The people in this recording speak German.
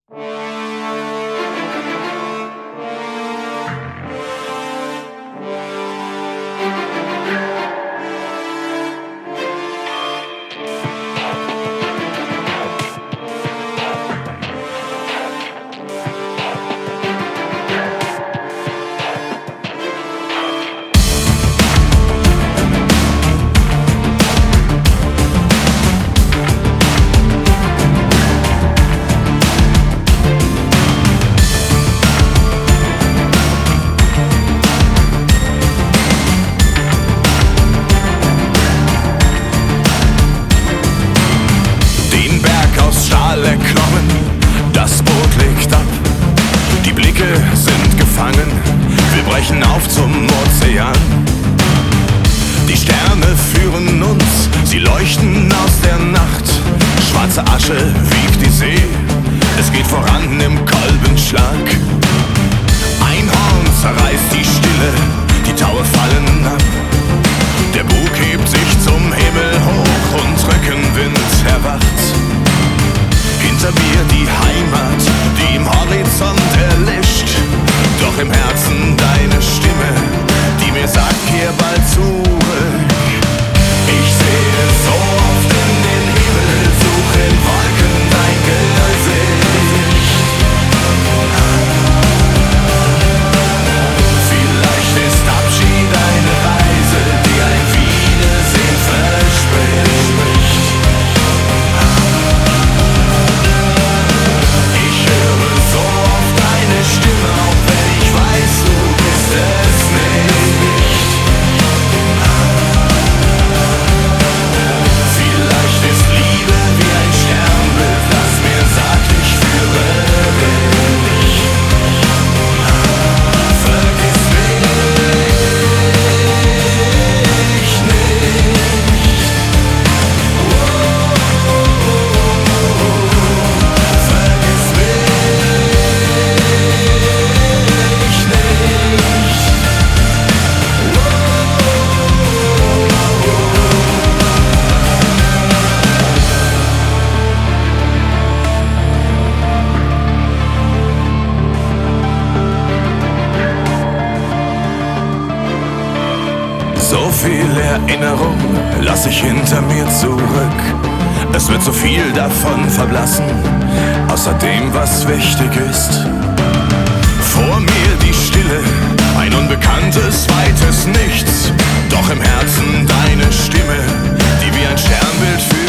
Das Boot legt ab, die Blicke sind gefangen, wir brechen auf zum Ozean. Die Sterne führen uns, sie leuchten aus der Nacht. Schwarze Asche wiegt die See, es geht voran im Kolbenschlag. Ein Horn zerreißt die Stille, die Taue fallen ab. Der Bug hebt sich zum Himmel hoch und Rückenwind erwacht. Hinter mir die Heimat, die im Horizont erlischt. Doch im Herzen deine Stimme, die mir sagt, kehr bald zurück. Ich sehe so oft in den Himmel, suche in Wolken dein Gesicht. Vielleicht ist Abschied eine Reise, die ein Wiedersehen verspricht. So viel Erinnerung lass ich hinter mir zurück. Es wird so viel davon verblassen, außer dem, was wichtig ist. Vor mir die Stille, ein unbekanntes, weites Nichts. Doch im Herzen deine Stimme, die wie ein Sternbild für